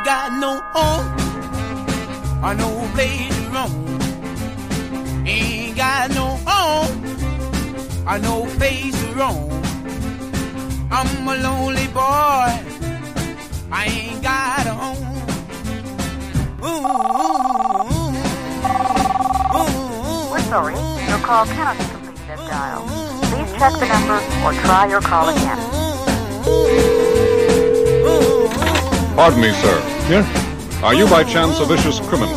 got no home or no place to roam. Ain't got no home or no place to roam. I'm a lonely boy, I ain't got a home. We're sorry, your call cannot be completed as dialed. Please check the number or try your call again. Pardon me, sir. Yeah? Are you by chance a vicious criminal?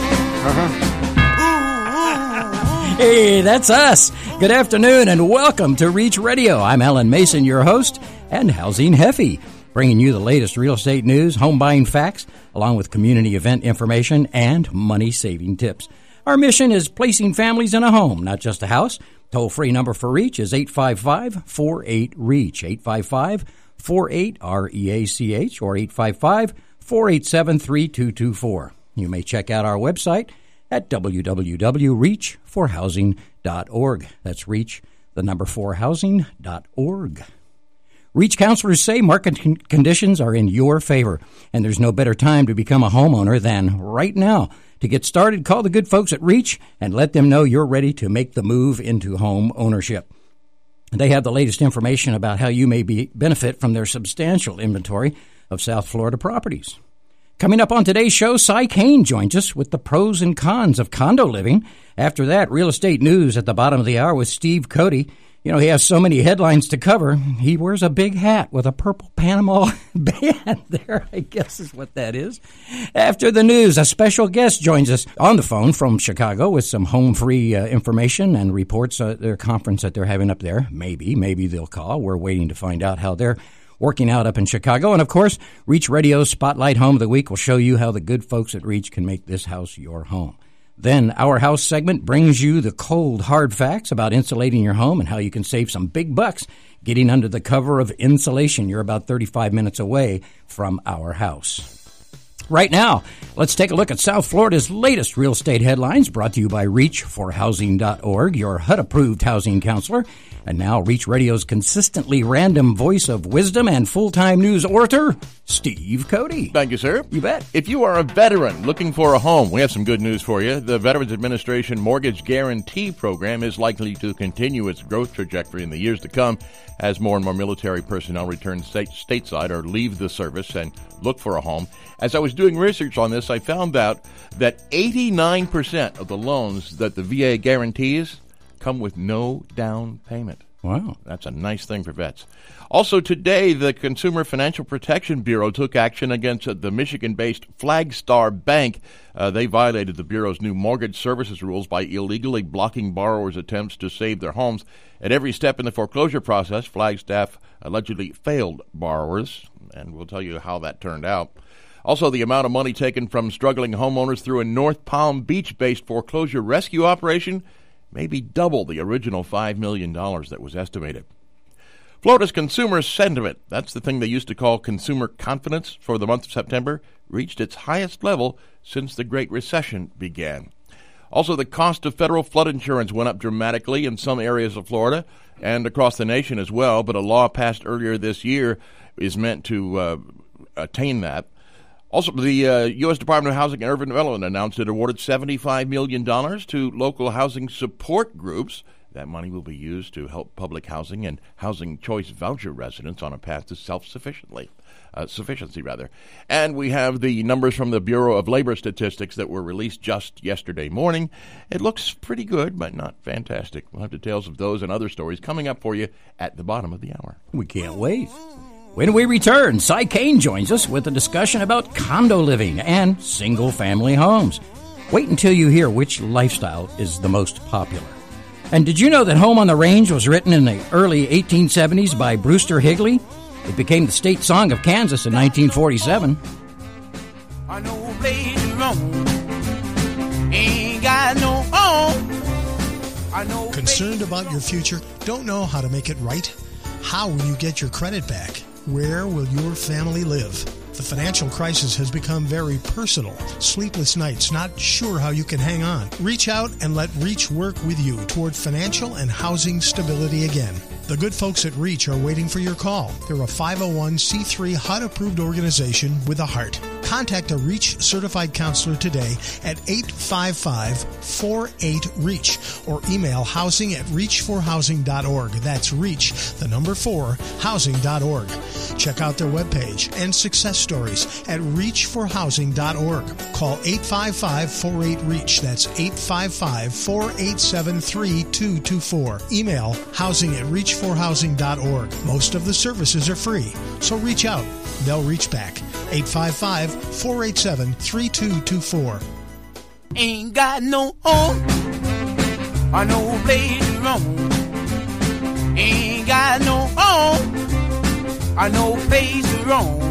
Hey, that's us. Good afternoon and welcome to Reach Radio. I'm Alan Mason, your host, and Housing Heffy, bringing you the latest real estate news, home buying facts, along with community event information and money-saving tips. Our mission is placing families in a home, not just a house. Toll-free number for REACH is 855-48-REACH, 855-48-REACH, or 855-487-3224. You may check out our website at www.reachforhousing.org. That's REACH, the number 4housing.org. REACH counselors say market conditions are in your favor, and there's no better time to become a homeowner than right now. To get started, call the good folks at REACH and let them know you're ready to make the move into home ownership. They have the latest information about how you may benefit from their substantial inventory of South Florida properties. Coming up on today's show, Cy Kane joins us with the pros and cons of condo living. After that, real estate news at the bottom of the hour with Steve Cody. You know, he has so many headlines to cover. He wears a big hat with a purple Panama band there, I guess is what that is. After the news, a special guest joins us on the phone from Chicago with some home-free information and reports their conference that they're having up there. Maybe they'll call. We're waiting to find out how they're working out up in Chicago. And, of course, Reach Radio's Spotlight Home of the Week will show you how the good folks at Reach can make this house your home. Then Our House segment brings you the cold, hard facts about insulating your home and how you can save some big bucks getting under the cover of insulation. You're about 35 minutes away from Our House. Right now, let's take a look at South Florida's latest real estate headlines, brought to you by ReachForHousing.org, your HUD-approved housing counselor. And now, Reach Radio's consistently random voice of wisdom and full-time news orator, Steve Cody. Thank you, sir. You bet. If you are a veteran looking for a home, we have some good news for you. The Veterans Administration Mortgage Guarantee Program is likely to continue its growth trajectory in the years to come as more and more military personnel return stateside or leave the service and look for a home. As I was doing research on this, I found out that 89% of the loans that the VA guarantees come with no down payment. Wow. That's a nice thing for vets. Also today, the Consumer Financial Protection Bureau took action against the Michigan-based Flagstar Bank. They violated the Bureau's new mortgage services rules by illegally blocking borrowers' attempts to save their homes. At every step in the foreclosure process, Flagstaff allegedly failed borrowers, and we'll tell you how that turned out. Also, the amount of money taken from struggling homeowners through a North Palm Beach-based foreclosure rescue operation maybe double the original $5 million that was estimated. Florida's consumer sentiment, that's the thing they used to call consumer confidence for the month of September, reached its highest level since the Great Recession began. Also, the cost of federal flood insurance went up dramatically in some areas of Florida and across the nation as well, but a law passed earlier this year is meant to attain that. Also, the U.S. Department of Housing and Urban Development announced it awarded $75 million to local housing support groups. That money will be used to help public housing and housing choice voucher residents on a path to sufficiency. And we have the numbers from the Bureau of Labor Statistics that were released just yesterday morning. It looks pretty good, but not fantastic. We'll have details of those and other stories coming up for you at the bottom of the hour. We can't wait. When we return, Cy Kane joins us with a discussion about condo living and single-family homes. Wait until you hear which lifestyle is the most popular. And did you know that Home on the Range was written in the early 1870s by Brewster Higley? It became the state song of Kansas in 1947. I know place to roam. Ain't got no home. I know. Concerned about your future? Don't know how to make it right? How will you get your credit back? Where will your family live? The financial crisis has become very personal. Sleepless nights, not sure how you can hang on. Reach out and let Reach work with you toward financial and housing stability again. The good folks at REACH are waiting for your call. They're a 501c3 HUD-approved organization with a heart. Contact a REACH certified counselor today at 855-48-REACH or email housing@reachforhousing.org. That's REACH, the number 4, housing.org. Check out their webpage and success stories at reachforhousing.org. Call 855-48-REACH. That's 855-487-3224. Email housing@reachforhousing.org. Most of the services are free, so reach out. They'll reach back. 855-487-3224. Ain't got no home or no place to roam. Ain't got no home or no place to roam.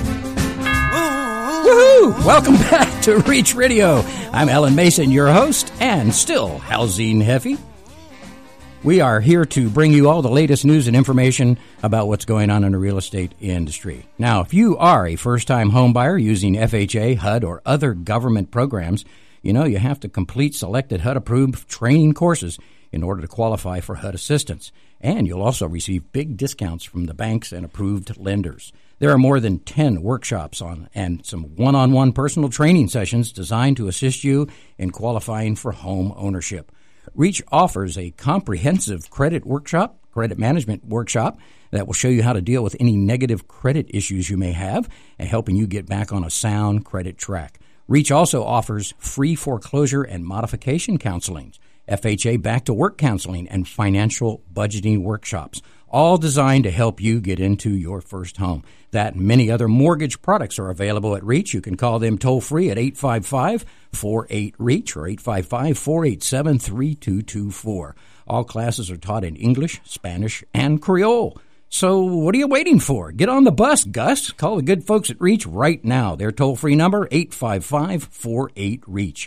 Woohoo! Welcome back to Reach Radio. I'm Alan Mason, your host, and still housing heavy. We are here to bring you all the latest news and information about what's going on in the real estate industry. Now, if you are a first-time home buyer using FHA, HUD, or other government programs, you know you have to complete selected HUD-approved training courses in order to qualify for HUD assistance. And you'll also receive big discounts from the banks and approved lenders. There are more than 10 workshops and some one-on-one personal training sessions designed to assist you in qualifying for home ownership. REACH offers a comprehensive credit management workshop that will show you how to deal with any negative credit issues you may have and helping you get back on a sound credit track. REACH also offers free foreclosure and modification counseling, FHA back-to-work counseling, and financial budgeting workshops, all designed to help you get into your first home. That and many other mortgage products are available at REACH. You can call them toll-free at 855-48-REACH or 855-487-3224. All classes are taught in English, Spanish, and Creole. So what are you waiting for? Get on the bus, Gus. Call the good folks at REACH right now. Their toll-free number, 855-48-REACH.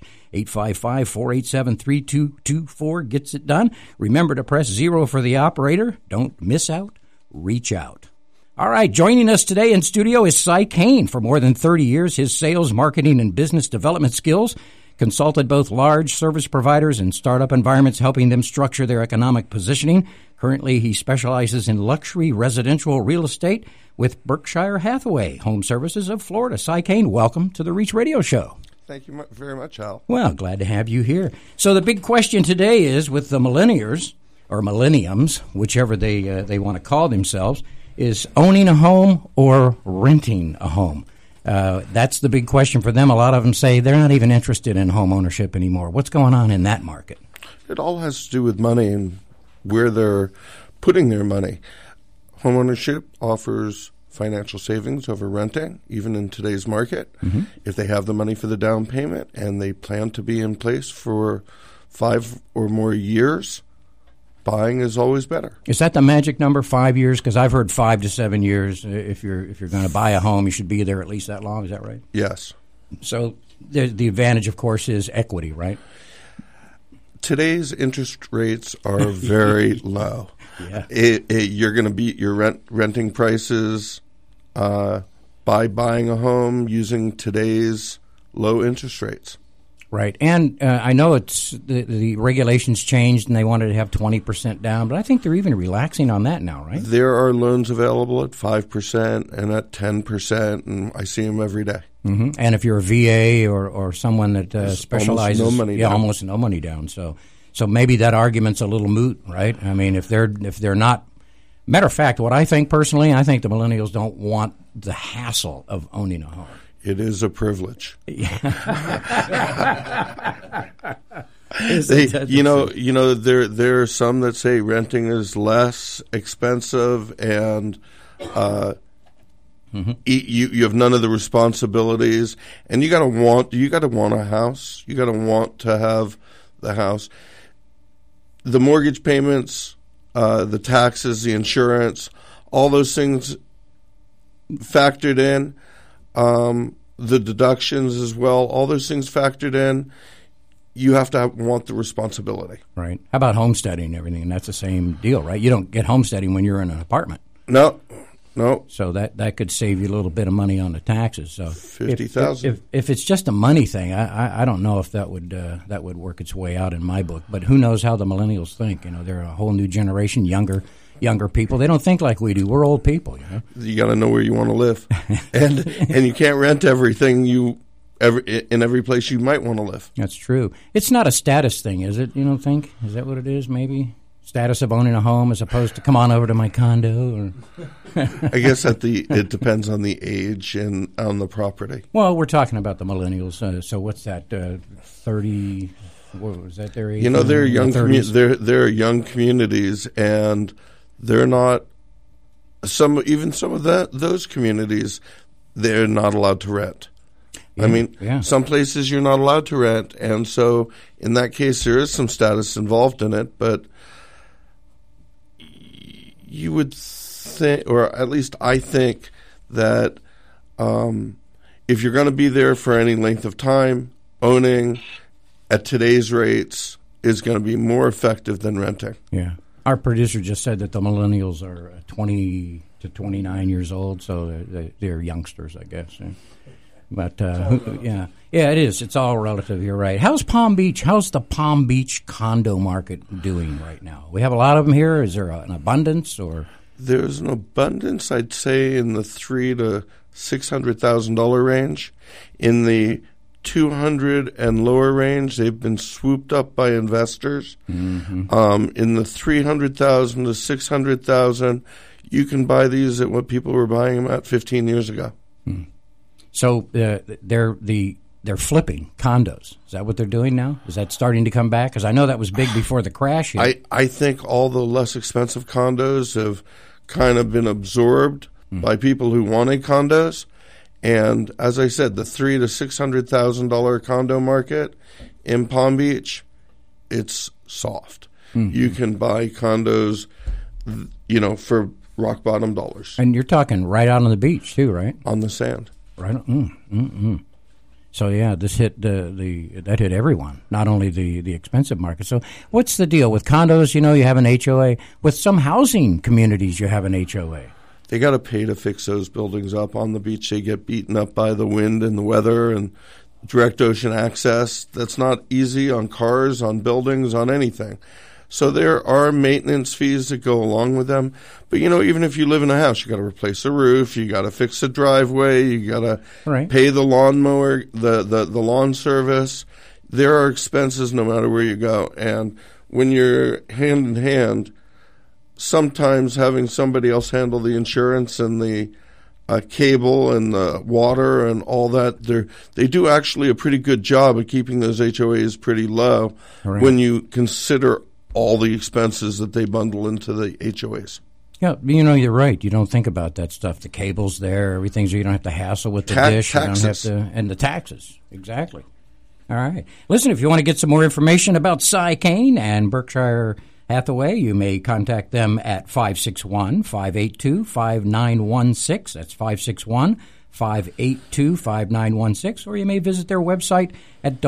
855-487-3224 gets it done. Remember to press 0 for the operator. Don't miss out. Reach out. All right, joining us today in studio is Cy Kane. For more than 30 years, his sales, marketing, and business development skills consulted both large service providers and startup environments, helping them structure their economic positioning. Currently, he specializes in luxury residential real estate with Berkshire Hathaway Home Services of Florida. Cy Kane, welcome to the Reach Radio Show. Thank you very much, Al. Well, glad to have you here. So the big question today is with the millennials, or millenniums, whichever they want to call themselves, is owning a home or renting a home. That's the big question for them. A lot of them say they're not even interested in home ownership anymore. What's going on in that market? It all has to do with money and where they're putting their money. Home ownership offers financial savings over renting, even in today's market. Mm-hmm. If they have the money for the down payment and they plan to be in place for 5 or more years, buying is always better. Is that the magic number, 5 years? Because I've heard 5 to 7 years. If you're going to buy a home, you should be there at least that long. Is that right? Yes. So the advantage, of course, is equity, right? Today's interest rates are very low. Yeah. You're going to beat your renting prices by buying a home using today's low interest rates. Right. And I know it's the regulations changed and they wanted to have 20% down, but I think they're even relaxing on that now, right? There are loans available at 5% and at 10%, and I see them every day. Mm-hmm. And if you're a VA or someone that specializes, almost no money down. Almost no money down. So maybe that argument's a little moot, right? I mean, if they're not. Matter of fact, what I think personally, I think the millennials don't want the hassle of owning a home. It is a privilege. There are some that say renting is less expensive and you have none of the responsibilities, and you got to want a house. You got to want to have the house. The mortgage payments, the taxes, the insurance, all those things factored in. The deductions as well, all those things factored in, you have to want the responsibility. Right. How about homesteading and everything? And that's the same deal, right? You don't get homesteading when you're in an apartment. No. So that could save you a little bit of money on the taxes. So $50,000. If it's just a money thing, I don't know if that would work its way out in my book. But who knows how the millennials think? You know, they're a whole new generation, younger younger people. They don't think like we do. We're old people. You got to know where you want to live, and you can't rent everything in every place you might want to live. That's true. It's not a status thing, is it? You don't think? Is that what it is? Maybe status of owning a home as opposed to come on over to my condo. I guess it depends on the age and on the property. Well, we're talking about the millennials. So what's that? 30. What was that? Their age? They're young. They're young communities, and they're not. Some of those communities, they're not allowed to rent. Yeah, some places you're not allowed to rent, and so in that case, there is some status involved in it. But you would think, or at least I think, that if you're going to be there for any length of time, owning at today's rates is going to be more effective than renting. Yeah. Our producer just said that the millennials are 20 to 29 years old, so they're youngsters, I guess. But, yeah, it is. It's all relative. You're right. How's Palm Beach? How's the Palm Beach condo market doing right now? We have a lot of them here. Is there an abundance, or? There's an abundance, I'd say, in the $300,000 to $600,000 range. In the 200 and lower range, they've been swooped up by investors. Mm-hmm. In the 300,000 to 600,000, you can buy these at what people were buying them at 15 years ago. Hmm. So they're flipping condos. Is that what they're doing now? Is that starting to come back? Because I know that was big before the crash hit. I think all the less expensive condos have kind of been absorbed by people who wanted condos. And as I said, the $300,000 to $600,000 condo market in Palm Beach, it's soft. Mm-hmm. You can buy condos, for rock bottom dollars. And you're talking right out on the beach too, right? On the sand. Right. So yeah, this hit that hit everyone, not only the expensive market. So what's the deal with condos? You have an HOA. With some housing communities, you have an HOA. They got to pay to fix those buildings up. On the beach, they get beaten up by the wind and the weather and direct ocean access. That's not easy on cars, on buildings, on anything. So there are maintenance fees that go along with them. But, even if you live in a house, you got to replace a roof, you got to fix the driveway, you got to pay the lawnmower, the lawn service. There are expenses no matter where you go. And when you're hand in hand, sometimes having somebody else handle the insurance and the cable and the water and all that, they do actually a pretty good job of keeping those HOAs pretty low when you consider all the expenses that they bundle into the HOAs. Yeah, you're right. You don't think about that stuff. The cable's there, everything's there. You don't have to hassle with the dish. Taxes. You don't have to, and the taxes. Exactly. All right. Listen, if you want to get some more information about Cy Kane and Berkshire Hathaway, you may contact them at 561-582-5916. That's 561-582-5916. Or you may visit their website at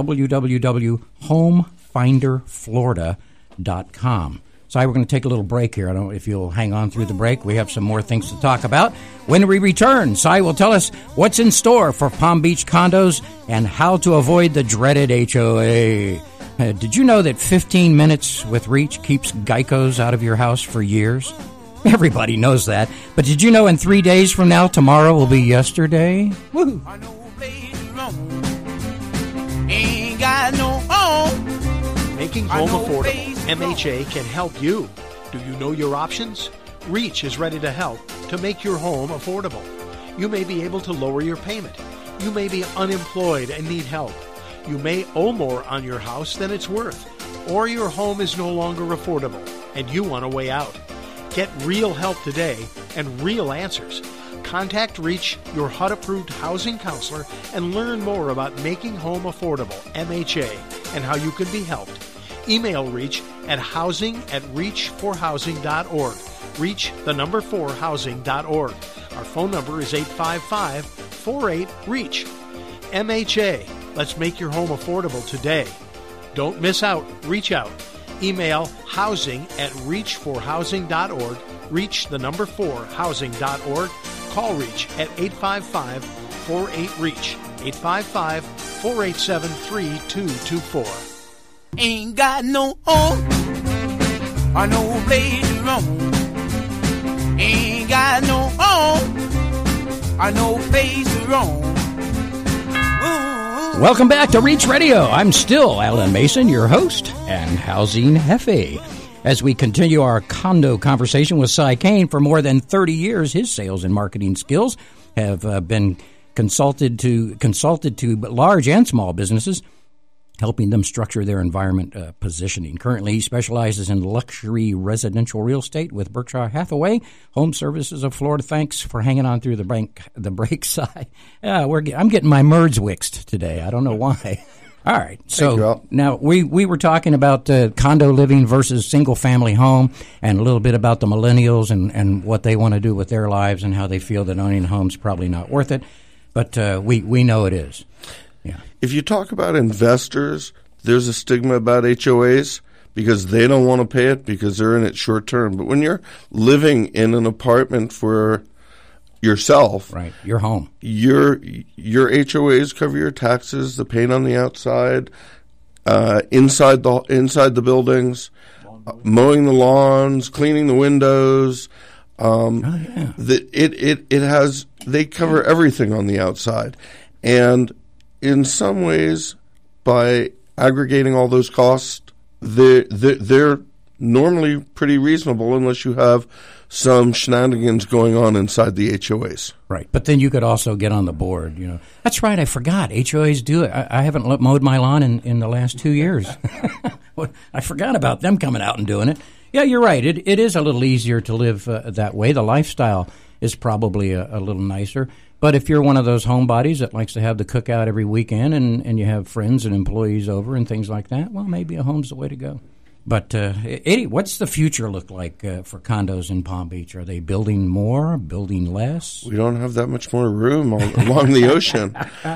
www.homefinderflorida.com. So we're going to take a little break here. I don't know if you'll hang on through the break. We have some more things to talk about. When we return, Cy will tell us what's in store for Palm Beach condos and how to avoid the dreaded HOA. Did you know that 15 minutes with Reach keeps Geicos out of your house for years? Everybody knows that. But did you know in 3 days from now, tomorrow will be yesterday? Woo! I know later on, ain't got no home. Making home affordable. MHA can help you. Do you know your options? Reach is ready to help to make your home affordable. You may be able to lower your payment. You may be unemployed and need help. You may owe more on your house than it's worth. Or your home is no longer affordable and you want a way out. Get real help today and real answers. Contact Reach, your HUD-approved housing counselor, and learn more about making home affordable, MHA, and how you can be helped. Email Reach at housing@reachforhousing.org. Reach, the number 4housing.org. Our phone number is 855-48-REACH. MHA, let's make your home affordable today. Don't miss out. Reach out. Email housing@reachforhousing.org. Reach, the number 4housing.org. Call Reach at 855-48-REACH. 855-487-3224. Ain't got no home, I know later on, Ain't got no home or no place to roam. Welcome back to Reach Radio. I'm still Alan Mason, your host and housing Hefe. As we continue our condo conversation with Cy Kane, for more than 30 years, his sales and marketing skills have been consulted to large and small businesses, helping them structure their environment positioning. Currently, he specializes in luxury residential real estate with Berkshire Hathaway Home Services of Florida. Thanks for hanging on through the break, Cy. I'm getting my merds wixed today. I don't know why. All right. So now we were talking about condo living versus single-family home, and a little bit about the millennials and what they want to do with their lives and how they feel that owning a home's probably not worth it. But we know it is. Yeah. If you talk about investors, there's a stigma about HOAs because they don't want to pay it because they're in it short term. But when you're living in an apartment for yourself, right, your home, your HOAs cover your taxes, the paint on the outside, inside the buildings, mowing the lawns, cleaning the windows. They cover everything on the outside, and in some ways, by aggregating all those costs, they're normally pretty reasonable unless you have some shenanigans going on inside the HOAs. Right, but then you could also get on the board. That's right, I forgot. HOAs do it. I haven't mowed my lawn in the last 2 years. I forgot about them coming out and doing it. Yeah, you're right. It is a little easier to live that way. The lifestyle is probably a little nicer. But if you're one of those homebodies that likes to have the cookout every weekend and you have friends and employees over and things like that, well, maybe a home's the way to go. But, Eddie, what's the future look like for condos in Palm Beach? Are they building more, building less? We don't have that much more room along the ocean.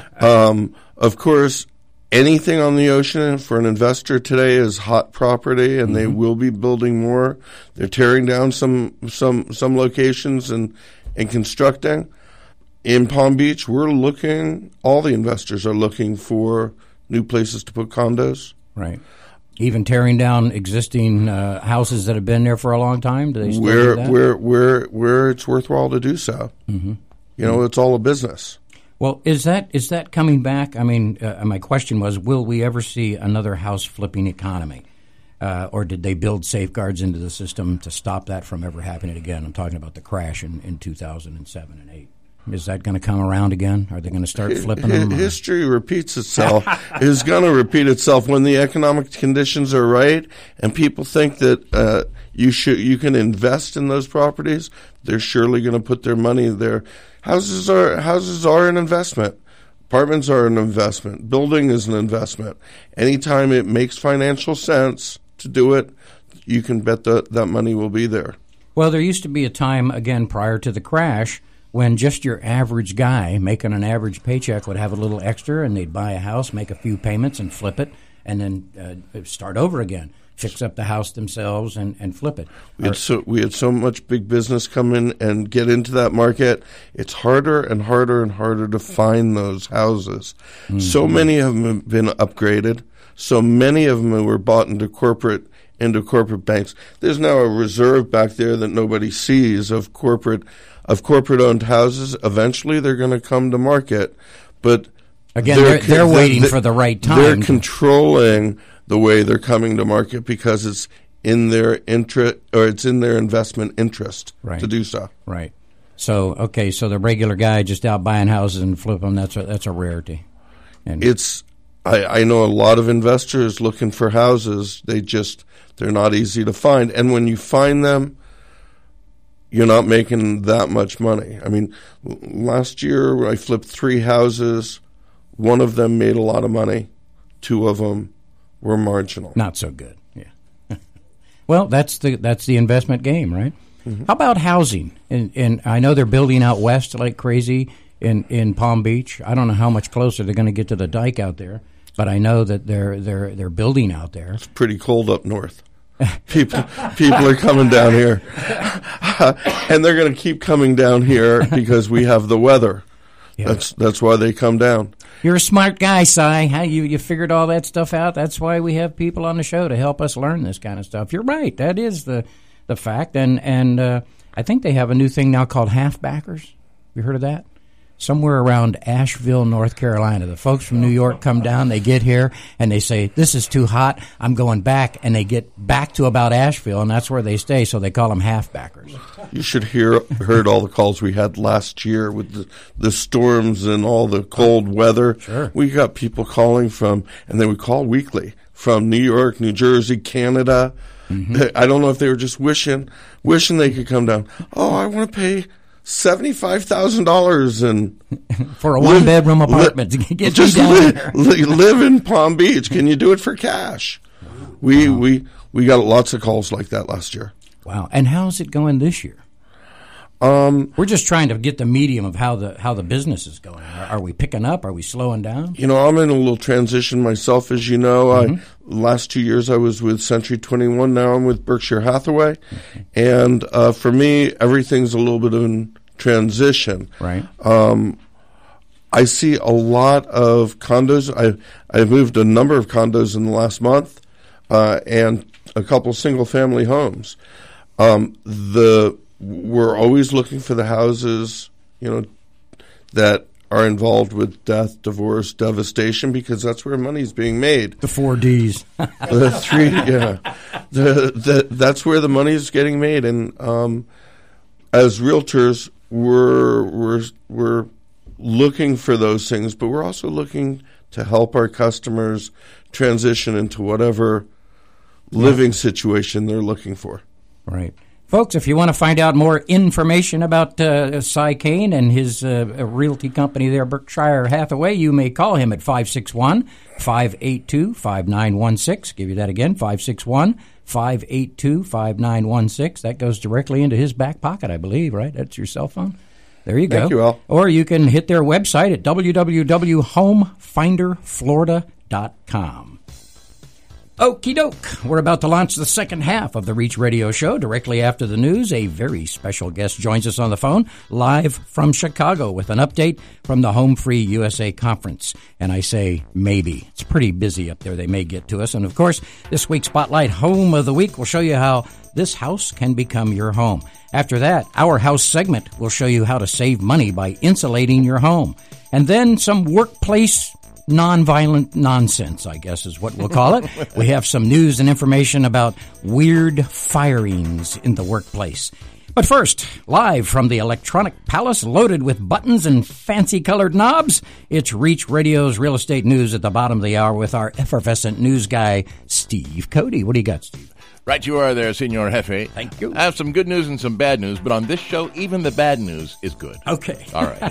Of course, anything on the ocean for an investor today is hot property, and they will be building more. They're tearing down some locations and constructing. In Palm Beach, all the investors are looking for new places to put condos. Right. Even tearing down existing houses that have been there for a long time? Do they still do that? Where it's worthwhile to do so. Mm-hmm. It's all a business. Well, is that coming back? I mean, my question was, will we ever see another house flipping economy? Or did they build safeguards into the system to stop that from ever happening again? I'm talking about the crash in 2007 and 2008. Is that going to come around again? Are they going to start flipping them? History repeats itself. It's going to repeat itself when the economic conditions are right, and people think that you can invest in those properties. They're surely going to put their money there. Houses are an investment. Apartments are an investment. Building is an investment. Anytime it makes financial sense to do it, you can bet that money will be there. Well, there used to be a time, again, prior to the crash, when just your average guy making an average paycheck would have a little extra, and they'd buy a house, make a few payments, and flip it, and then start over again, fix up the house themselves, and flip it. We had so much big business come in and get into that market. It's harder and harder and harder to find those houses. Mm-hmm. So many of them have been upgraded. So many of them were bought into corporate banks. There's now a reserve back there that nobody sees of corporate-owned houses. Eventually, they're going to come to market, but again, they're waiting for the right time. They're controlling the way they're coming to market because it's in their interest, or it's in their investment interest to do so. Right. So the regular guy just out buying houses and flipping them—that's a rarity. And I know a lot of investors looking for houses. They're not easy to find, and when you find them, you're not making that much money. I mean, last year I flipped 3 houses. One of them made a lot of money. 2 of them were marginal. Not so good. Yeah. Well, that's the investment game, right? Mm-hmm. How about housing? And I know they're building out west like crazy in Palm Beach. I don't know how much closer they're going to get to the dike out there, but I know that they're building out there. It's pretty cold up north. People are coming down here, and they're going to keep coming down here because we have the weather. Yeah. That's why they come down. You're a smart guy, Cy. How you figured all that stuff out? That's why we have people on the show to help us learn this kind of stuff. You're right. That is the fact. And I think they have a new thing now called half-backers. You heard of that? Somewhere around Asheville, North Carolina. The folks from New York come down, they get here, and they say, this is too hot, I'm going back. And they get back to about Asheville, and that's where they stay, so they call them half-backers. You should heard all the calls we had last year with the storms and all the cold weather. Sure. We got people calling from, and they would call weekly, from New York, New Jersey, Canada. Mm-hmm. I don't know if they were just wishing they could come down. Oh, I want to pay $75,000 and for a one-bedroom apartment to get just you down there. live in Palm Beach. Can you do it for cash? We got lots of calls like that last year. Wow! And how's it going this year? We're just trying to get the medium of how the business is going. Are we picking up? Are we slowing down? You know, I'm in a little transition myself, as you know. Mm-hmm. Last 2 years I was with Century 21. Now I'm with Berkshire Hathaway. Mm-hmm. And for me, everything's a little bit of a transition. Right. I see a lot of condos. I've moved a number of condos in the last month and a couple single-family homes. We're always looking for the houses, that are involved with death, divorce, devastation, because that's where money's being made. The 4 Ds. The 3, yeah. That's where the money's getting made. And as realtors, we're looking for those things, but we're also looking to help our customers transition into whatever living situation they're looking for. Right. Folks, if you want to find out more information about Cy Kane and his realty company there, Berkshire Hathaway, you may call him at 561-582-5916. Give you that again, 561-582-5916. That goes directly into his back pocket, I believe, right? That's your cell phone. There you go. Thank you, Al. Or you can hit their website at www.homefinderflorida.com. Okie doke. We're about to launch the second half of the Reach Radio Show. Directly after the news, a very special guest joins us on the phone, live from Chicago, with an update from the Home Free USA Conference. And I say maybe. It's pretty busy up there. They may get to us. And, of course, this week's Spotlight Home of the Week will show you how this house can become your home. After that, our house segment will show you how to save money by insulating your home. And then some workplace nonviolent nonsense, I guess is what we'll call it. We have some news and information about weird firings in the workplace. But first, live from the Electronic Palace loaded with buttons and fancy-colored knobs, it's Reach Radio's Real Estate News at the bottom of the hour with our effervescent news guy, Steve Cody. What do you got, Steve? Right you are there, Senor Jefe. Thank you. I have some good news and some bad news, but on this show, even the bad news is good. Okay. All right.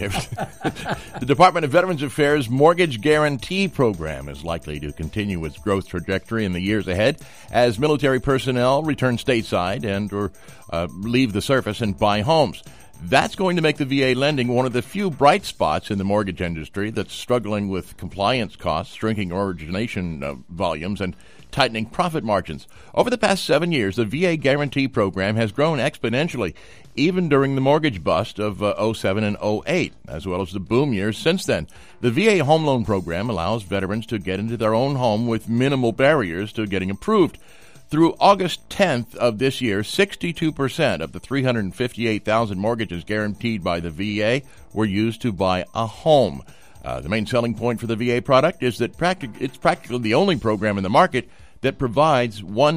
The Department of Veterans Affairs Mortgage Guarantee Program is likely to continue its growth trajectory in the years ahead as military personnel return stateside and or leave the service and buy homes. That's going to make the VA lending one of the few bright spots in the mortgage industry that's struggling with compliance costs, shrinking origination volumes, and tightening profit margins. Over the past 7 years, the VA Guarantee Program has grown exponentially, even during the mortgage bust of 07 and 08, as well as the boom years since then. The VA Home Loan Program allows veterans to get into their own home with minimal barriers to getting approved. Through August 10th of this year, 62% of the 358,000 mortgages guaranteed by the VA were used to buy a home. The main selling point for the VA product is that it's practically the only program in the market that provides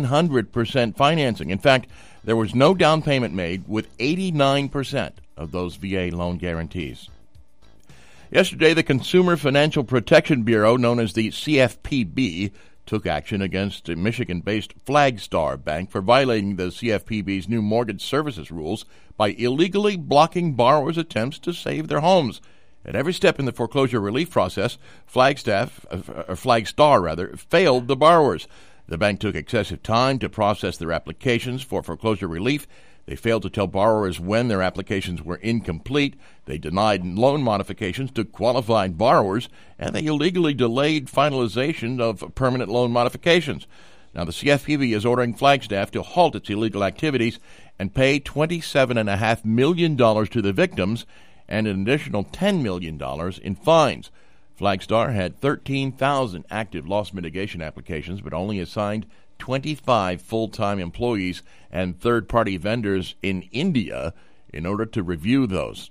100% financing. In fact, there was no down payment made with 89% of those VA loan guarantees. Yesterday, the Consumer Financial Protection Bureau, known as the CFPB, took action against a Michigan-based Flagstar Bank for violating the CFPB's new mortgage services rules by illegally blocking borrowers' attempts to save their homes. At every step in the foreclosure relief process, Flagstar failed the borrowers. The bank took excessive time to process their applications for foreclosure relief. They failed to tell borrowers when their applications were incomplete. They denied loan modifications to qualified borrowers, and they illegally delayed finalization of permanent loan modifications. Now, the CFPB is ordering Flagstaff to halt its illegal activities and pay $27.5 million to the victims and an additional $10 million in fines. Flagstar had 13,000 active loss mitigation applications, but only assigned 25 full-time employees and third-party vendors in India in order to review those.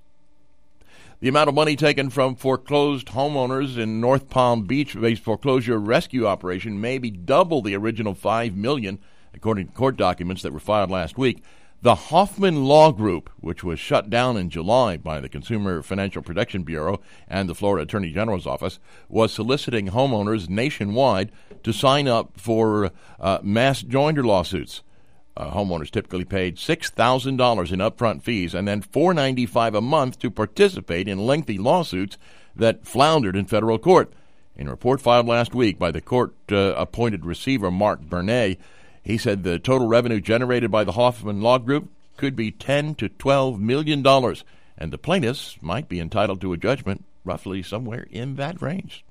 The amount of money taken from foreclosed homeowners in North Palm Beach-based foreclosure rescue operation may be double the original $5 million, according to court documents that were filed last week. The Hoffman Law Group, which was shut down in July by the Consumer Financial Protection Bureau and the Florida Attorney General's office, was soliciting homeowners nationwide to sign up for mass joinder lawsuits. Homeowners typically paid $6,000 in upfront fees and then $495 a month to participate in lengthy lawsuits that floundered in federal court. In a report filed last week by the court-appointed receiver Mark Bernay, he said the total revenue generated by the Hoffman Law Group could be $10 to $12 million, and the plaintiffs might be entitled to a judgment roughly somewhere in that range.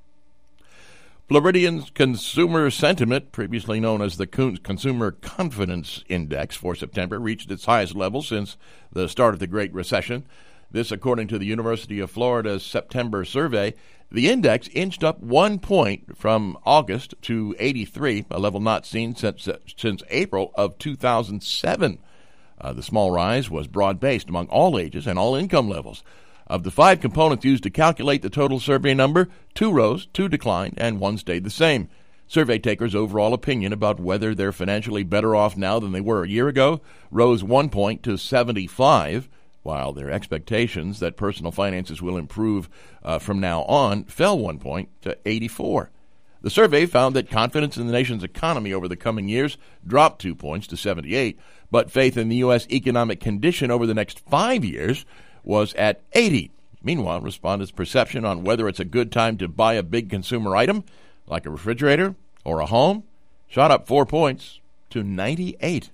Floridian Consumer Sentiment, previously known as the Consumer Confidence Index for September, reached its highest level since the start of the Great Recession. This, according to the University of Florida's September survey. The index inched up 1 point from August to 83, a level not seen since April of 2007. The small rise was broad-based among all ages and all income levels. Of the 5 components used to calculate the total survey number, 2 rose, 2 declined, and 1 stayed the same. Survey takers' overall opinion about whether they're financially better off now than they were a year ago rose 1 point to 75, while their expectations that personal finances will improve from now on fell 1 point to 84. The survey found that confidence in the nation's economy over the coming years dropped 2 points to 78, but faith in the U.S. economic condition over the next 5 years was at 80. Meanwhile, respondents' perception on whether it's a good time to buy a big consumer item, like a refrigerator or a home, shot up 4 points to 98.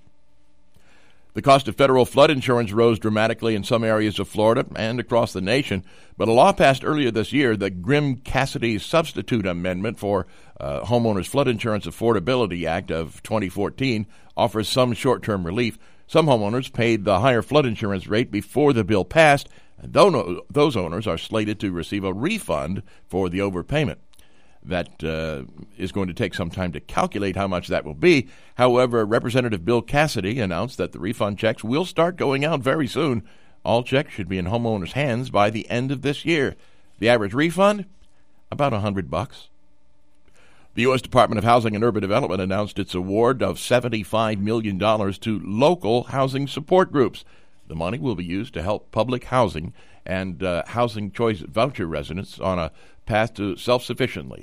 The cost of federal flood insurance rose dramatically in some areas of Florida and across the nation, but a law passed earlier this year, the Grimm-Cassidy Substitute Amendment for Homeowners Flood Insurance Affordability Act of 2014, offers some short-term relief. Some homeowners paid the higher flood insurance rate before the bill passed, and those owners are slated to receive a refund for the overpayment. That is going to take some time to calculate how much that will be. However, Representative Bill Cassidy announced that the refund checks will start going out very soon. All checks should be in homeowners' hands by the end of this year. The average refund? About $100. The U.S. Department of Housing and Urban Development announced its award of $75 million to local housing support groups. The money will be used to help public housing and housing choice voucher residents on a path to self-sufficiency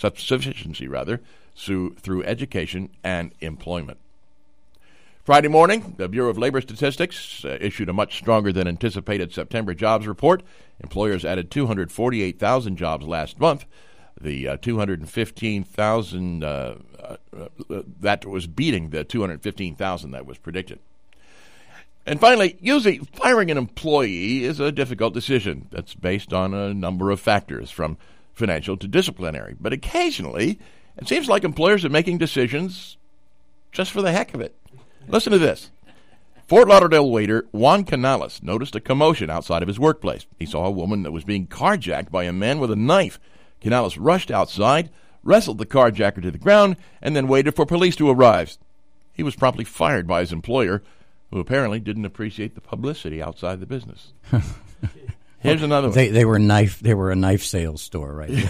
through education and employment. Friday morning, the Bureau of Labor Statistics issued a much stronger than anticipated September jobs report. Employers added 248,000 jobs last month. The 215,000 that was beating the 215,000 that was predicted. And finally, usually firing an employee is a difficult decision that's based on a number of factors, from financial to disciplinary. But occasionally, it seems like employers are making decisions just for the heck of it. Listen to this. Fort Lauderdale waiter Juan Canales noticed a commotion outside of his workplace. He saw a woman that was being carjacked by a man with a knife. Canales rushed outside, wrestled the carjacker to the ground, and then waited for police to arrive. He was promptly fired by his employer, who apparently didn't appreciate the publicity outside the business. Here's another one. They were a knife sales store, right?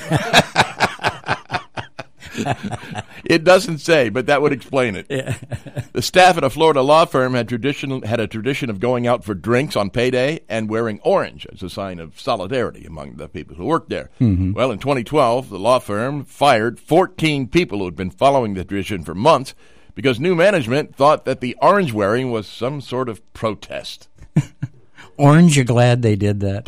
It doesn't say, but that would explain it. Yeah. The staff at a Florida law firm had a tradition of going out for drinks on payday and wearing orange as a sign of solidarity among the people who worked there. Mm-hmm. Well, in 2012, the law firm fired 14 people who had been following the tradition for months because new management thought that the orange wearing was some sort of protest. Orange, you're glad they did that.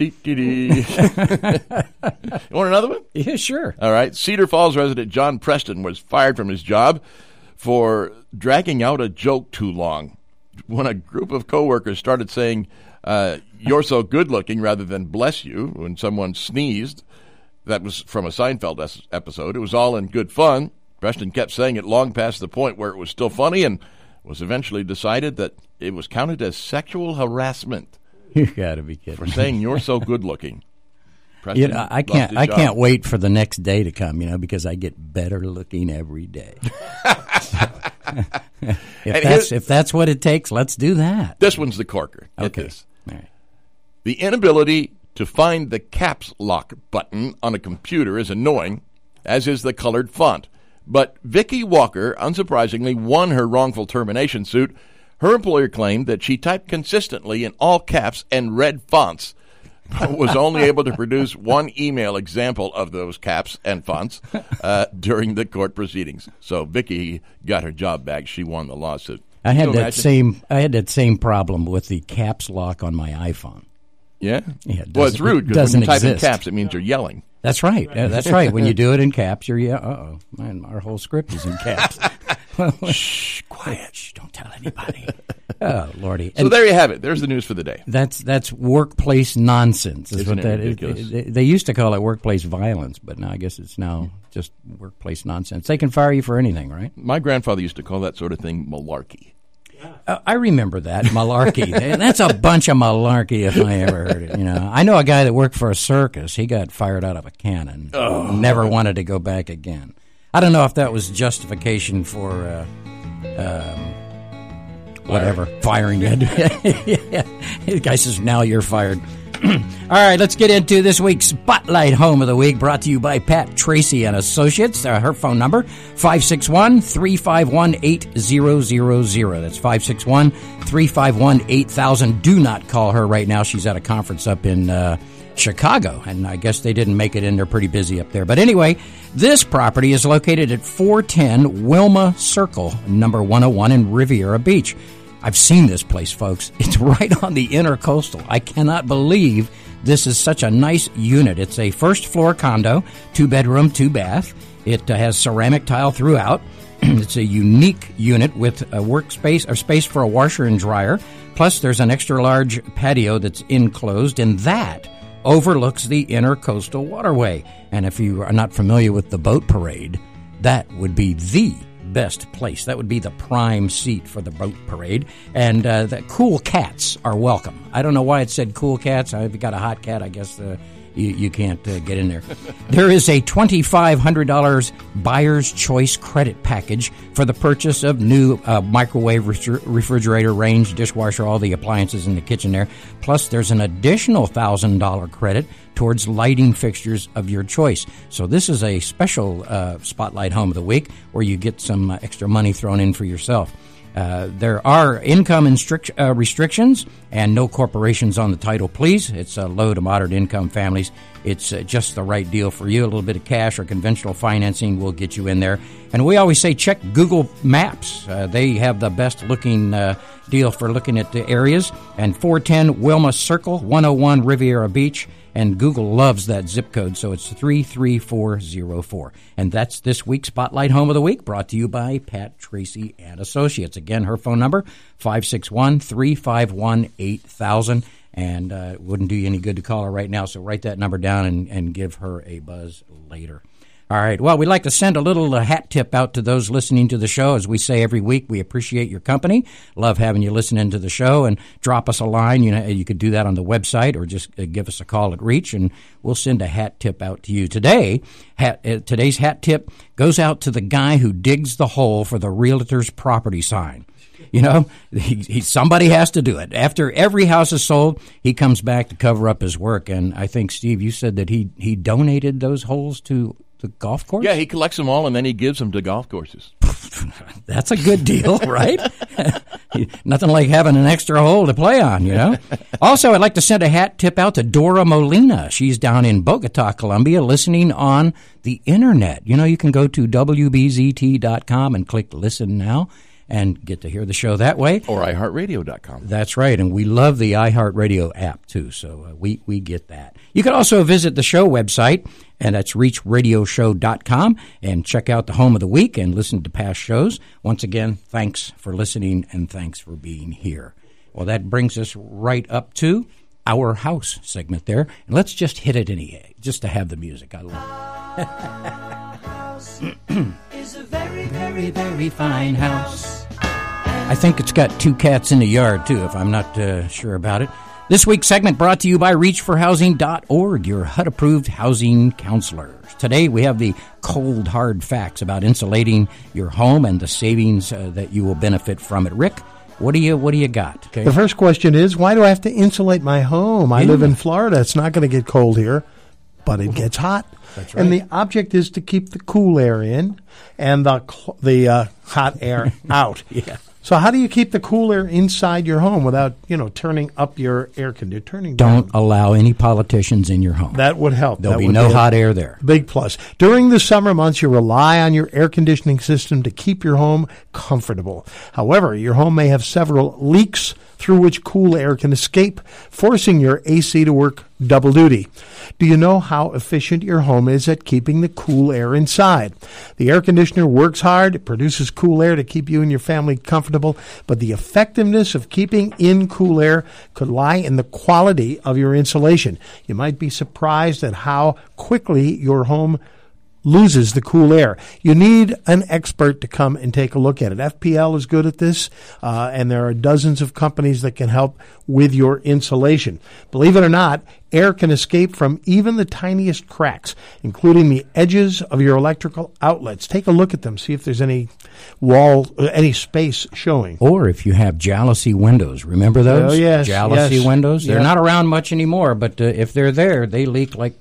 You want another one? Yeah, sure. All right. Cedar Falls resident John Preston was fired from his job for dragging out a joke too long. When a group of coworkers started saying, "You're so good-looking," rather than "bless you," when someone sneezed, that was from a Seinfeld episode. It was all in good fun. Preston kept saying it long past the point where it was still funny, and was eventually decided that it was counted as sexual harassment. You got to be kidding! For saying "you're so good-looking." You know, I can't wait for the next day to come, because I get better looking every day. If that's what it takes, let's do that. This one's the corker. Get Okay. this. All right. The inability to find the caps lock button on a computer is annoying, as is the colored font. But Vicky Walker, unsurprisingly, won her wrongful termination suit. Her employer claimed that she typed consistently in all caps and red fonts, but was only able to produce one email example of those caps and fonts during the court proceedings. So Vicky got her job back. She won the lawsuit. I had Can you that same problem with the caps lock on my iPhone. Yeah? Yeah, it Well, it's doesn't- rude it because when you doesn't type in exist. caps, it means you're yelling. That's right. That's right. When you do it in caps, uh-oh, man, our whole script is in caps. Shh, quiet. Shh, don't tell anybody. Oh, Lordy. So there you have it. There's the news for the day. That's workplace nonsense. Is Isn't what it that is. ridiculous? They used to call it workplace violence, but now I guess it's now just workplace nonsense. They can fire you for anything, right? My grandfather used to call that sort of thing malarkey. I remember that, malarkey. That's a bunch of malarkey if I ever heard it. I know a guy that worked for a circus. He got fired out of a cannon. Never wanted to go back again. I don't know if that was justification for whatever, firing you. The guy says, now you're fired. All right, let's get into this week's Spotlight Home of the Week, brought to you by Pat Tracy and Associates. Her phone number, 561-351-8000. That's 561-351-8000. Do not call her right now. She's at a conference up in Chicago, and I guess they didn't make it in. They're pretty busy up there. But anyway, this property is located at 410 Wilma Circle, number 101 in Riviera Beach. I've seen this place, folks. It's right on the Intercoastal. I cannot believe this is such a nice unit. It's a first-floor condo, 2-bedroom, 2-bath. It has ceramic tile throughout. It's a unique unit with a workspace or space for a washer and dryer. Plus, there's an extra-large patio that's enclosed, and that overlooks the Intercoastal Waterway. And if you are not familiar with the boat parade, that would be the best place. That would be the prime seat for the boat parade. And the cool cats are welcome. I don't know why it said cool cats. If you got a hot cat, I guess you can't get in there. There is a $2,500 buyer's choice credit package for the purchase of new microwave, refrigerator, range, dishwasher, all the appliances in the kitchen there. Plus, there's an additional $1,000 credit towards lighting fixtures of your choice. So this is a special Spotlight Home of the Week where you get some extra money thrown in for yourself. There are income restrictions and no corporations on the title, please. It's low to moderate income families. It's just the right deal for you. A little bit of cash or conventional financing will get you in there. And we always say check Google Maps. They have the best looking deal for looking at the areas. And 410 Wilma Circle, 101 Riviera Beach. And Google loves that zip code, so it's 33404. And that's this week's Spotlight Home of the Week, brought to you by Pat Tracy and Associates. Again, her phone number, 561-351-8000. And it wouldn't do you any good to call her right now, so write that number down and give her a buzz later. All right. Well, we'd like to send a little hat tip out to those listening to the show. As we say every week, we appreciate your company. Love having you listening to the show, and drop us a line. You could do that on the website or just give us a call at Reach, and we'll send a hat tip out to you. Today's hat tip goes out to the guy who digs the hole for the realtor's property sign. Somebody has to do it. After every house is sold, he comes back to cover up his work. And I think, Steve, you said that he donated those holes to the golf course? Yeah, he collects them all and then he gives them to golf courses. That's a good deal, right? Nothing like having an extra hole to play on, Also, I'd like to send a hat tip out to Dora Molina. She's down in Bogota, Colombia, listening on the Internet. You can go to WBZT.com and click Listen Now and get to hear the show that way. Or iHeartRadio.com. That's right, and we love the iHeartRadio app, too, so we get that. You can also visit the show website, and that's reachradioshow.com, and check out the Home of the Week and listen to past shows. Once again, thanks for listening, and thanks for being here. Well, that brings us right up to Our House segment there. And let's just hit it anyway, just to have the music. I love it. Is a very, very, very fine house. I think it's got 2 cats in the yard, too, if I'm not sure about it. This week's segment brought to you by ReachForHousing.org, your HUD-approved housing counselors. Today we have the cold, hard facts about insulating your home and the savings that you will benefit from it. Rick, what do you got? Okay. The first question is, why do I have to insulate my home? I live in Florida. It's not going to get cold here, but it gets hot. That's right. And the object is to keep the cool air in and the hot air out. Yeah. So how do you keep the cool air inside your home without, turning up your air conditioner? Turning Don't down. allow any politicians in your home. That would help. There'll That be would no a hot air there. Big plus. During the summer months, you rely on your air conditioning system to keep your home comfortable. However, your home may have several leaks through which cool air can escape, forcing your AC to work double duty. Do you know how efficient your home is at keeping the cool air inside? The air conditioner works hard, it produces cool air to keep you and your family comfortable, but the effectiveness of keeping in cool air could lie in the quality of your insulation. You might be surprised at how quickly your home loses the cool air. You need an expert to come and take a look at it. FPL is good at this, and there are dozens of companies that can help with your insulation. Believe it or not, air can escape from even the tiniest cracks, including the edges of your electrical outlets. Take a look at them, see if there's any wall, any space showing. Or if you have jalousie windows, remember those? Oh, yes. Jalousie yes. windows. They're Yep. not around much anymore, but if they're there, they leak like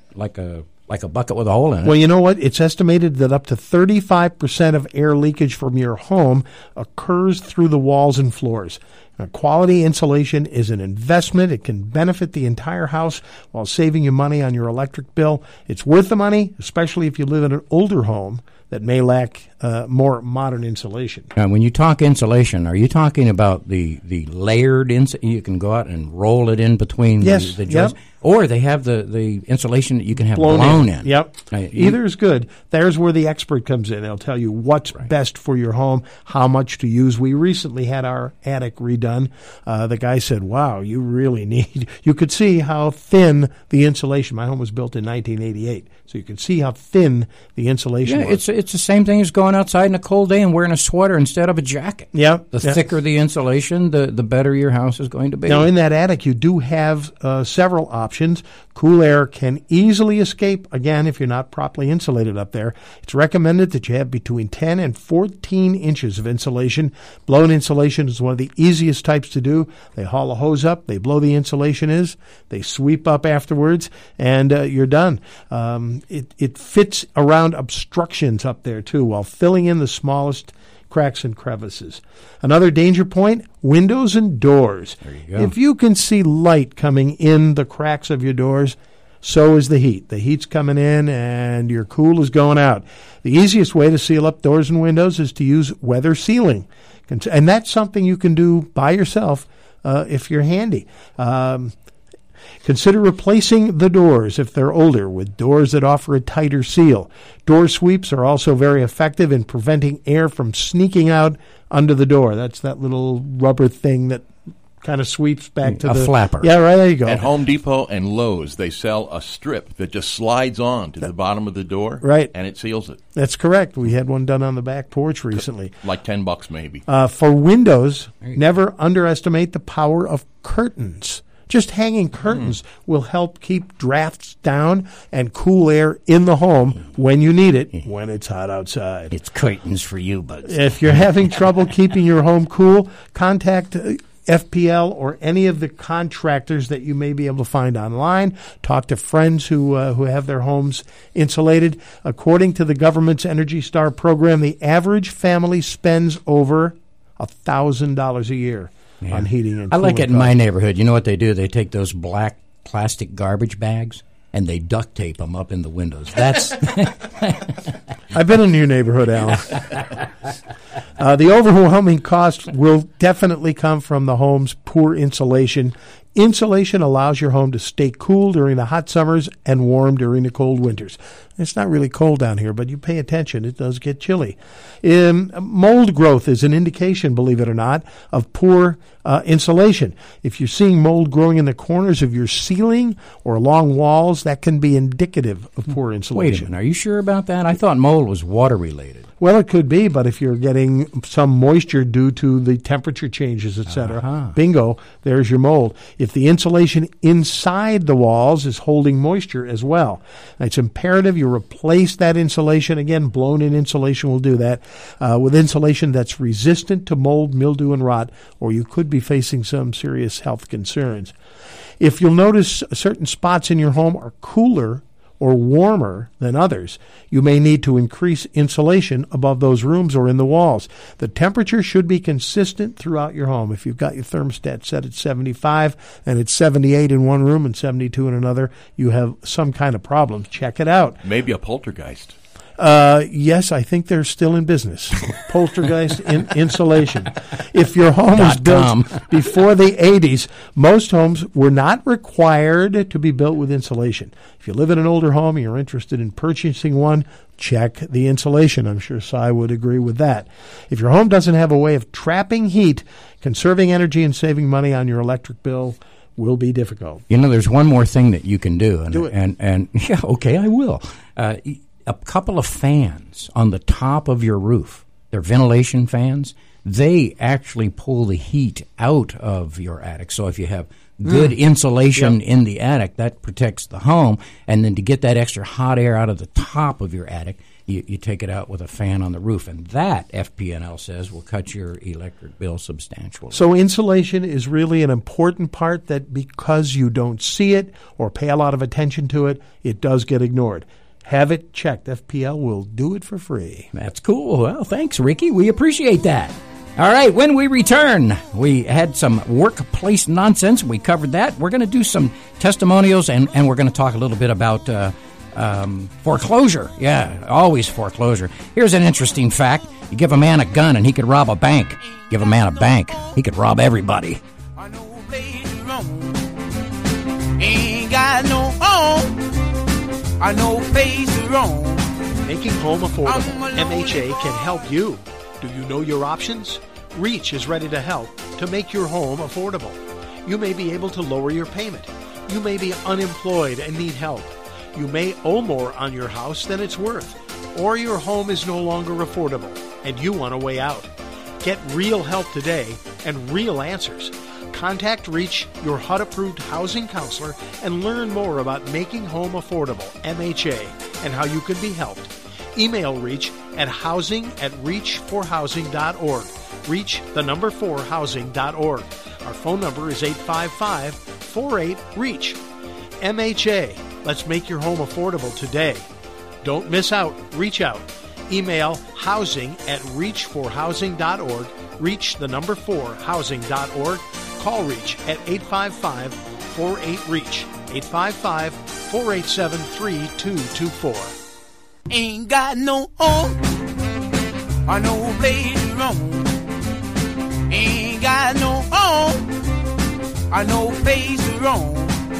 a bucket with a hole in it. Well, you know what? It's estimated that up to 35% of air leakage from your home occurs through the walls and floors. Now, quality insulation is an investment. It can benefit the entire house while saving you money on your electric bill. It's worth the money, especially if you live in an older home that may lack more modern insulation. Now, when you talk insulation, are you talking about the layered insulation? You can go out and roll it in between Yes, the joists? yep. Or they have the insulation that you can have blown in. Yep. You- Either is good. There's where the expert comes in. They'll tell you what's best for your home, how much to use. We recently had our attic redone. The guy said, wow, you really need... You could see how thin the insulation... My home was built in 1988, so you could see how thin the insulation Yeah, was. it's the same thing as going outside in a cold day and wearing a sweater instead of a jacket. Yep. The Yep. thicker the insulation, the better your house is going to be. Now, in that attic, you do have several options. Cool air can easily escape, again, if you're not properly insulated up there. It's recommended that you have between 10 and 14 inches of insulation. Blown insulation is one of the easiest types to do. They haul a hose up, they blow the insulation they sweep up afterwards, and you're done. It fits around obstructions up there, too, while filling in the smallest cracks and crevices. Another danger point, windows and doors. There you go. If you can see light coming in the cracks of your doors, so is the heat. The heat's coming in and your cool is going out. The easiest way to seal up doors and windows is to use weather sealing. And that's something you can do by yourself if you're handy. Consider replacing the doors if they're older with doors that offer a tighter seal. Door sweeps are also very effective in preventing air from sneaking out under the door. That's that little rubber thing that kind of sweeps back to A the flapper. Yeah, right, there you go. At Home Depot and Lowe's, they sell a strip that just slides on to the bottom of the door. Right. And it seals it. That's correct. We had one done on the back porch recently. Like $10 maybe. For windows, never underestimate the power of curtains. Just hanging curtains will help keep drafts down and cool air in the home when you need it, when it's hot outside. It's curtains for you, buds. If you're having trouble keeping your home cool, contact FPL or any of the contractors that you may be able to find online. Talk to friends who have their homes insulated. According to the government's Energy Star program, the average family spends over $1,000 a year on heating and I like cooling it in my costs. neighborhood. You know what they do? They take those black plastic garbage bags and they duct tape them up in the windows. That's I've been in your neighborhood, Alan. The overwhelming cost will definitely come from the home's poor insulation. Insulation allows your home to stay cool during the hot summers and warm during the cold winters. It's not really cold down here, but you pay attention. It does get chilly. Mold growth is an indication, believe it or not, of poor insulation. If you're seeing mold growing in the corners of your ceiling or along walls, that can be indicative of poor wait a insulation. minute. Are you sure about that? I thought mold was water related. Well, it could be, but if you're getting some moisture due to the temperature changes, etc., bingo, there's your mold. if the insulation inside the walls is holding moisture as well. It's imperative you replace that insulation. Again, blown-in insulation will do that, with insulation that's resistant to mold, mildew, and rot, or you could be facing some serious health concerns. If you'll notice certain spots in your home are cooler or warmer than others, you may need to increase insulation above those rooms or in the walls. The temperature should be consistent throughout your home. If you've got your thermostat set at 75 and it's 78 in one room and 72 in another, you have some kind of problem. Check it out. Maybe a poltergeist. Yes, I think they're still in business. Poltergeist insulation. If your home was built before the 80s, most homes were not required to be built with insulation. If you live in an older home and you're interested in purchasing one, check the insulation. I'm sure Cy would agree with that. If your home doesn't have a way of trapping heat, conserving energy and saving money on your electric bill will be difficult. You know, there's one more thing that you can do. Do it. And yeah, okay, I will. A couple of fans on the top of your roof, they're ventilation fans, they actually pull the heat out of your attic. So if you have good insulation in the attic, that protects the home. And then to get that extra hot air out of the top of your attic, you take it out with a fan on the roof. And that, FPNL says, will cut your electric bill substantially. So insulation is really an important part that because you don't see it or pay a lot of attention to it, it does get ignored. Have it checked. FPL will do it for free. That's cool. Well, thanks, Ricky. We appreciate that. All right, when we return, we had some workplace nonsense. We covered that. We're going to do some testimonials, and we're going to talk a little bit about foreclosure. Yeah, always foreclosure. Here's an interesting fact. You give a man a gun, and he could rob a bank. Give a man a bank, he could rob everybody. I know plays wrong. Ain't got no home. I know face wrong. Making home affordable. MHA can help you. Do you know your options? REACH is ready to help to make your home affordable. You may be able to lower your payment. You may be unemployed and need help. You may owe more on your house than it's worth. Or your home is no longer affordable and you want a way out. Get real help today and real answers. Contact REACH, your HUD-approved housing counselor, and learn more about making home affordable, MHA, and how you can be helped. Email REACH at housing@reachforhousing.org. REACH, the number 4, housing.org. Our phone number is 855-48-REACH. MHA, let's make your home affordable today. Don't miss out. Reach out. Email housing@reachforhousing.org. REACH, the number 4, housing.org. Call REACH at 855-48-REACH, 855-487-3224. Ain't got no home. I know plays wrong. Ain't got no home. I know face wrong.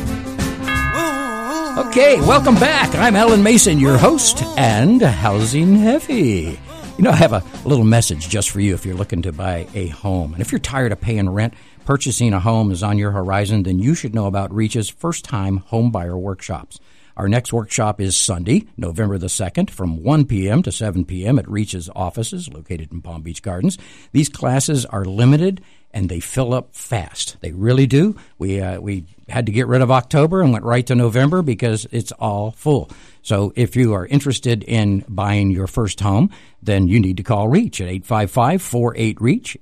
Okay, welcome back. I'm Alan Mason, your host and Housing Heavy. You know, I have a little message just for you if you're looking to buy a home. And if you're tired of paying rent, purchasing a home is on your horizon, then you should know about REACH's first-time home buyer workshops. Our next workshop is Sunday, November the 2nd, from 1 p.m. to 7 p.m. at REACH's offices located in Palm Beach Gardens. These classes are limited, and they fill up fast. They really do. We had to get rid of October and went right to November because it's all full. So if you are interested in buying your first home, then you need to call REACH at 855-48-REACH,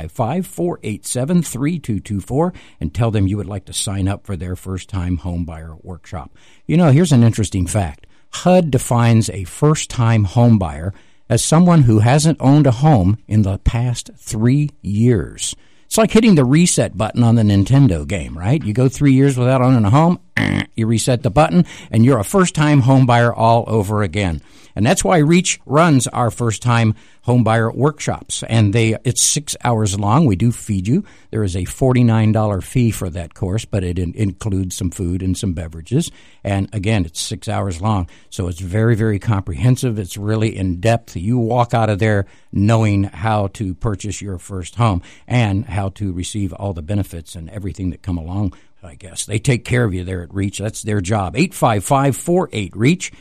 855-487-3224, and tell them you would like to sign up for their first-time home buyer workshop. You know, here's an interesting fact. HUD defines a first-time home buyer as someone who hasn't owned a home in the past 3 years. It's like hitting the reset button on the Nintendo game, right? You go 3 years without owning a home, you reset the button, and you're a first-time home buyer all over again. And that's why REACH runs our first-time home buyer workshops. And it's 6 hours long. We do feed you. There is a $49 fee for that course, but it includes some food and some beverages. And again, it's 6 hours long. So it's very, very comprehensive. It's really in-depth. You walk out of there knowing how to purchase your first home and how to receive all the benefits and everything that come along I guess. They take care of you there at Reach. That's their job. 855-48-REACH,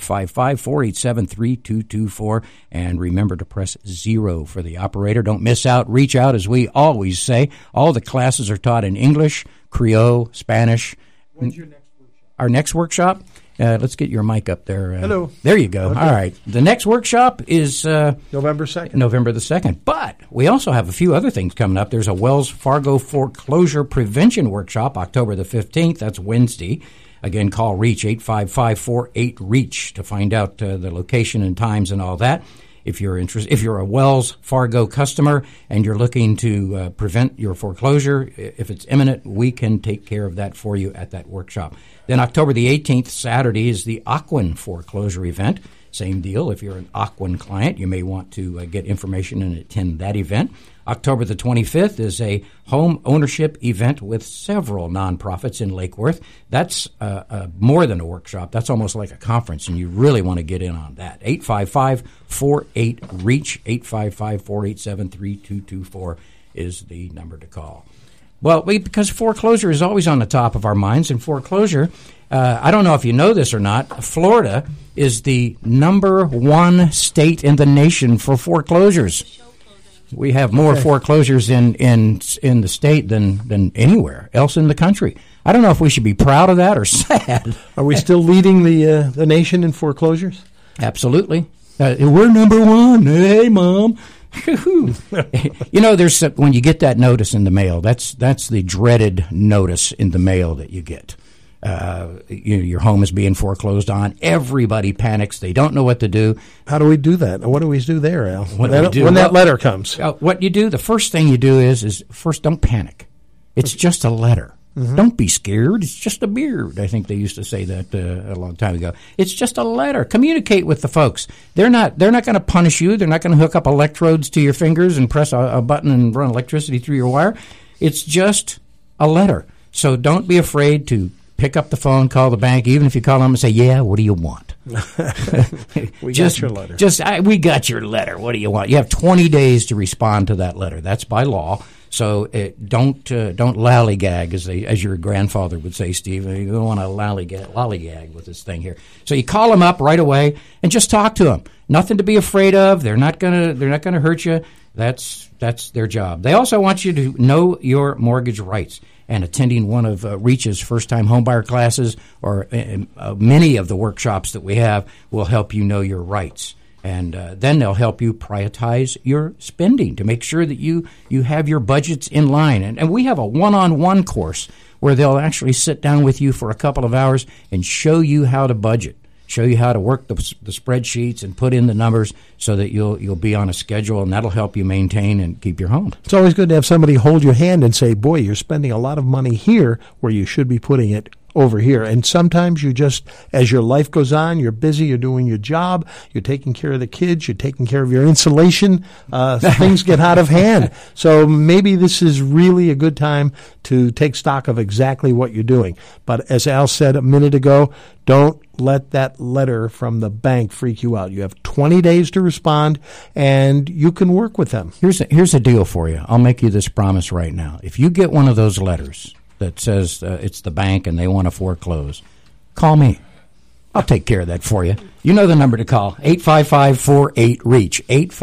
855-487-3224. And remember to press 0 for the operator. Don't miss out. Reach out, as we always say. All the classes are taught in English, Creole, Spanish. When's your next workshop? Our next workshop? Let's get your mic up there. Hello. There you go. Okay. All right. The next workshop is November 2nd. November the 2nd. But we also have a few other things coming up. There's a Wells Fargo foreclosure prevention workshop, October the 15th. That's Wednesday. Again, call REACH, 855-48-REACH, to find out the location and times and all that. If you're interested, if you're a Wells Fargo customer and you're looking to prevent your foreclosure, if it's imminent, we can take care of that for you at that workshop. Then October the 18th, Saturday, is the Ocwen foreclosure event. Same deal. If you're an Ocwen client, you may want to get information and attend that event. October the 25th is a home ownership event with several nonprofits in Lake Worth. That's more than a workshop. That's almost like a conference, and you really want to get in on that. 855-48-REACH, 855-487-3224 is the number to call. Well, because foreclosure is always on the top of our minds, and foreclosure, I don't know if you know this or not, Florida is the number 1 state in the nation for foreclosures. We have more foreclosures in the state than anywhere else in the country. I don't know if we should be proud of that or sad. Are we still leading the nation in foreclosures? Absolutely. We're number 1. Hey, Mom. You know, there's when you get that notice in the mail, that's the dreaded notice in the mail that you get. Your home is being foreclosed on. Everybody panics. They don't know what to do. How do we do that? What do we do there, Al? When that letter comes. What you do, the first thing you do is first don't panic. It's just a letter. Mm-hmm. Don't be scared. It's just a beard. I think they used to say that a long time ago. It's just a letter. Communicate with the folks. They're not going to punish you. They're not going to hook up electrodes to your fingers and press a button and run electricity through your wire. It's just a letter. So don't be afraid to pick up the phone, call the bank, even if you call them and say, "Yeah, what do you want?" We got your letter. We got your letter. What do you want? You have 20 days to respond to that letter. That's by law. So don't lollygag, as your grandfather would say, Steve. You don't want to lollygag with this thing here. So you call them up right away and just talk to them. Nothing to be afraid of. They're not gonna hurt you. That's their job. They also want you to know your mortgage rights. And attending one of REACH's first-time homebuyer classes or many of the workshops that we have will help you know your rights. And then they'll help you prioritize your spending to make sure that you have your budgets in line. And we have a one-on-one course where they'll actually sit down with you for a couple of hours and show you how to budget, show you how to work the spreadsheets and put in the numbers so that you'll be on a schedule, and that'll help you maintain and keep your home. It's always good to have somebody hold your hand and say, boy, you're spending a lot of money here where you should be putting it over here. And sometimes you just, as your life goes on, you're busy, you're doing your job, you're taking care of the kids, you're taking care of your insulation, things get out of hand. So maybe this is really a good time to take stock of exactly what you're doing. But as Al said a minute ago, don't let that letter from the bank freak you out. You have 20 days to respond, and you can work with them. Here's a deal for you. I'll make you this promise right now. If you get one of those letters that says it's the bank and they want to foreclose, call me. I'll take care of that for you. You know the number to call, 855-48-REACH,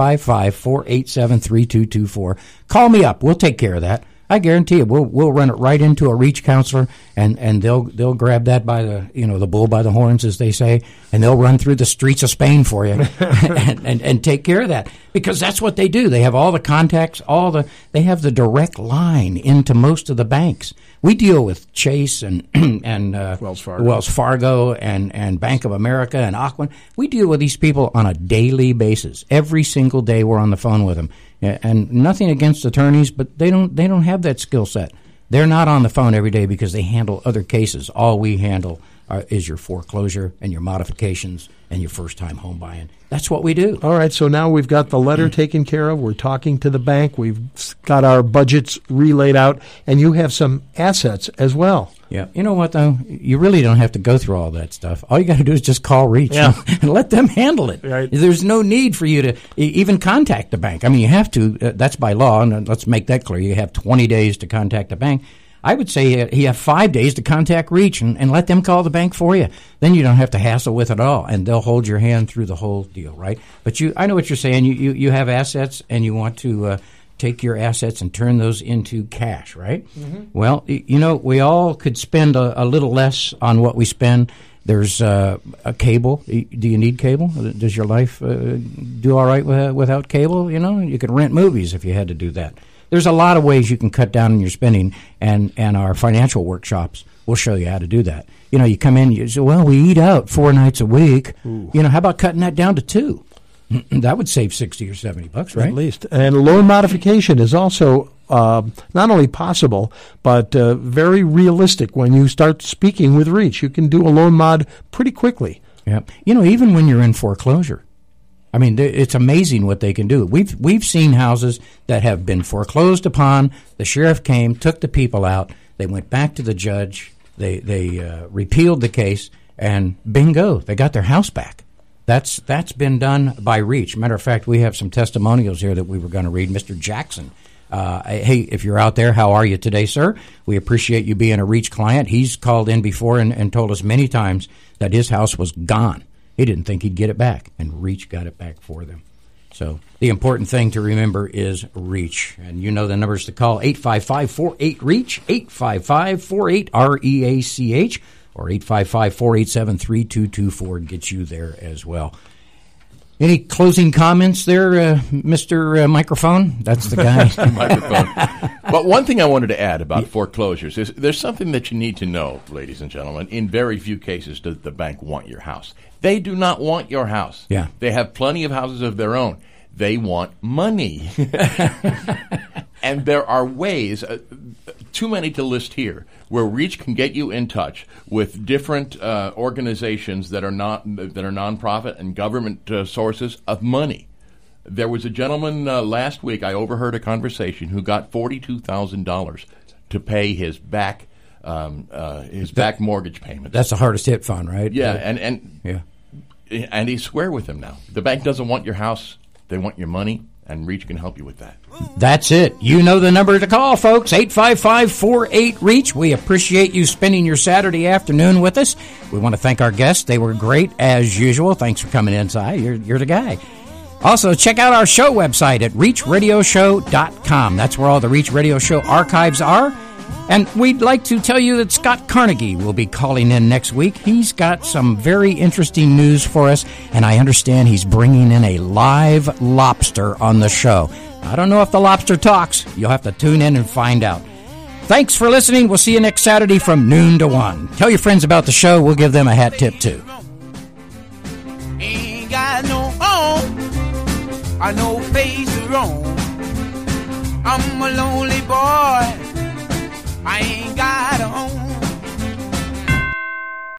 855-487-3224. Call me up. We'll take care of that. I guarantee you, we'll run it right into a REACH counselor, and they'll grab that by the bull by the horns, as they say, and they'll run through the streets of Spain for you and take care of that, because that's what they do. They have all the contacts, they have the direct line into most of the banks. We deal with Chase and Wells Fargo and Bank of America and Ocwen. We deal with these people on a daily basis. Every single day we're on the phone with them. And nothing against attorneys, but they don't have that skill set. They're not on the phone every day because they handle other cases. All we handle is your foreclosure and your modifications and your first-time home buying. That's what we do. All right, so now we've got the letter taken care of. We're talking to the bank. We've got our budgets relayed out, and you have some assets as well. Yeah. You know what, though? You really don't have to go through all that stuff. All you got to do is just call REACH and let them handle it. Right. There's no need for you to even contact the bank. I mean, you have to. That's by law, and let's make that clear. You have 20 days to contact the bank. I would say you have 5 days to contact Reach and let them call the bank for you. Then you don't have to hassle with it all, and they'll hold your hand through the whole deal, right? But I know what you're saying. You have assets, and you want to take your assets and turn those into cash, right? Mm-hmm. Well, we all could spend a little less on what we spend. There's a cable. Do you need cable? Does your life do all right without cable? You could rent movies if you had to do that. There's a lot of ways you can cut down on your spending, and our financial workshops will show you how to do that. You come in, you say, well, we eat out 4 nights a week. Ooh. How about cutting that down to 2? That would save $60 or $70, right? At least. And loan modification is also not only possible, but very realistic when you start speaking with Reach. You can do a loan mod pretty quickly. Yeah. Even when you're in foreclosure. I mean, it's amazing what they can do. We've seen houses that have been foreclosed upon. The sheriff came, took the people out. They went back to the judge. They repealed the case, and bingo, they got their house back. That's been done by Reach. Matter of fact, we have some testimonials here that we were going to read. Mr. Jackson. Hey, if you're out there, how are you today, sir? We appreciate you being a Reach client. He's called in before and told us many times that his house was gone. He didn't think he'd get it back, and Reach got it back for them. So the important thing to remember is Reach. And the numbers to call, 855-48-REACH, 855-48-REACH, or 855-487-3224 gets you there as well. Any closing comments there, Mr. Microphone? That's the guy. Microphone. But one thing I wanted to add about foreclosures is there's something that you need to know, ladies and gentlemen. In very few cases does the bank want your house. They do not want your house. Yeah. They have plenty of houses of their own. They want money. And there are ways, too many to list here, where Reach can get you in touch with different organizations that are nonprofit and government sources of money. There was a gentleman last week, I overheard a conversation, who got $42,000 to pay his back mortgage payment. That's the hardest hit fund, right? Yeah, and he's square with him now. The bank doesn't want your house; they want your money, and Reach can help you with that. That's it. You know the number to call, folks, 855-48-REACH. We appreciate you spending your Saturday afternoon with us. We want to thank our guests. They were great, as usual. Thanks for coming in, Si. You're the guy. Also, check out our show website at reachradioshow.com. That's where all the Reach Radio Show archives are. And we'd like to tell you that Scott Carnegie will be calling in next week. He's got some very interesting news for us, and I understand he's bringing in a live lobster on the show. I don't know if the lobster talks. You'll have to tune in and find out. Thanks for listening. We'll see you next Saturday from noon to 1. Tell your friends about the show. We'll give them a hat tip, too. Ain't got no home, I no place to roam. I'm a lonely boy, I ain't got a home.